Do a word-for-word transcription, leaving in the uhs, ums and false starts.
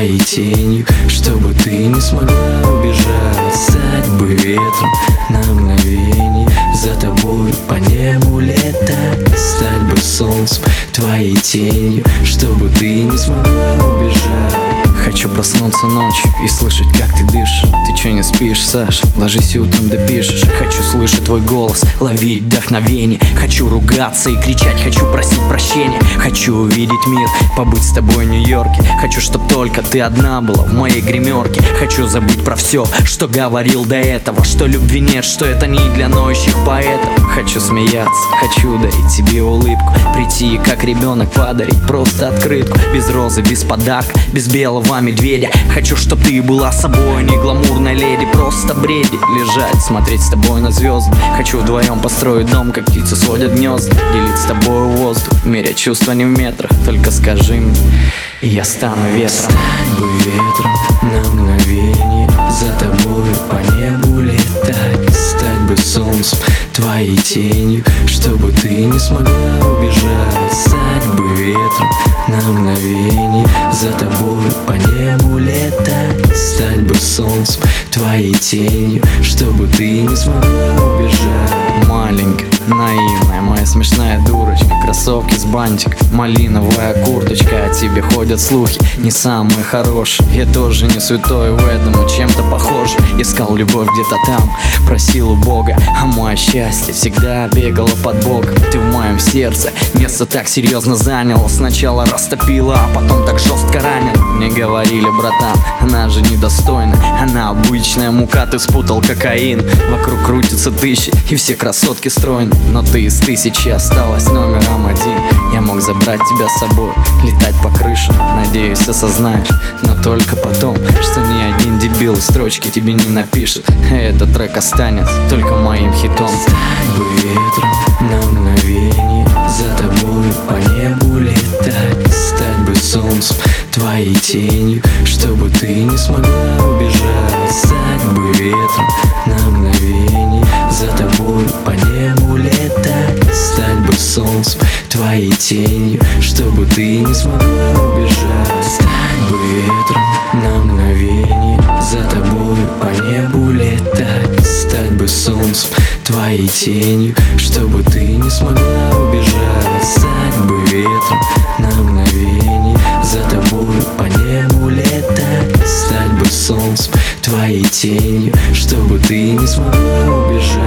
твоей тенью, чтобы ты не смогла убежать. Стать бы ветром на мгновение, за тобой по небу летать. Стать бы солнцем, твоей тенью, чтобы ты не смогла убежать. Хочу проснуться ночью и слышать, как ты дышишь. Ты чё не спишь, Саш? Ложись и утром допишешь. Хочу слышать твой голос, ловить вдохновение. Хочу ругаться и кричать, хочу просить прощения. Хочу увидеть мир, побыть с тобой в Нью-Йорке. Хочу, чтоб только ты одна была в моей гримерке. Хочу забыть про все, что говорил до этого, что любви нет, что это не для ноющих поэтов. Хочу смеяться, хочу дарить тебе улыбку, прийти как ребенок подарить просто открытку. Без розы, без подарка, без белого медведя. Хочу, чтоб ты была собой, не гламурной леди, просто бреди. Лежать, смотреть с тобой на звезды. Хочу вдвоем построить дом, как птицы сводят гнезда. Делить с тобой воздух, мерять чувства не в метрах. Только скажи мне, и я стану ветром. Стать бы ветром на мгновение, за тобой по небу летать. Стать бы солнцем, твоей тенью, чтобы ты не смогла убежать. Стать бы ветром на мгновение, за тобой по небу летать. Стать бы солнцем, твоей тенью, чтобы ты не смогла убежать. Маленькая, наивная, моя смешная дурочка. Кроссовки с бантик, малиновая курточка. О тебе ходят слухи, не самые хорошие. Я тоже не святой в этом, чем-то похож. Искал любовь где-то там, просил у Бога. А мое счастье всегда бегало под боком. Ты в моем сердце место так серьезно заняла. Сначала растопила, а потом так жестко ранила. Мне говорили, братан, она же недостойна, она обычная мука, ты спутал кокаин. Вокруг крутятся тысячи, и все красотки стройны, но ты из тысячи осталась номером один. Я мог забрать тебя с собой, летать по крышам, надеюсь, осознаешь, но только потом, что ни один дебил строчки тебе не напишет. Этот трек останется только моим хитом. Стать бы ветром на мгновение, за тобой по небу летать. Стать бы солнцем, твоей тенью, чтобы ты не смогла убежать. Стать бы ветром на мгновение, за тобой по небу летать. Стать бы солнцем, твоей тенью, чтобы ты не смогла убежать. Стать бы ветром на мгновение, за тобой по небу летать. Стать бы солнцем, твоей тенью, чтобы ты не смогла убежать. Стать бы ветром на мгновение, за тобой по небу летать. Стать бы солнцем, твоей тенью, чтобы ты не смогла убежать.